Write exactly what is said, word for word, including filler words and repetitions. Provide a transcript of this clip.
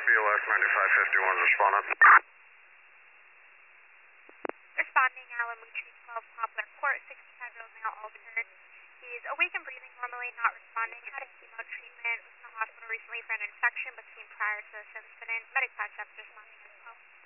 B L S ninety-five fifty-one respondent. Responding Alamucci twelve Poplar Court, sixty-five-year-old male altered. He's awake and breathing normally, not responding. Had a chemo treatment. Was in the hospital recently for an infection, but seen prior to this incident. Medic five seven responding as well.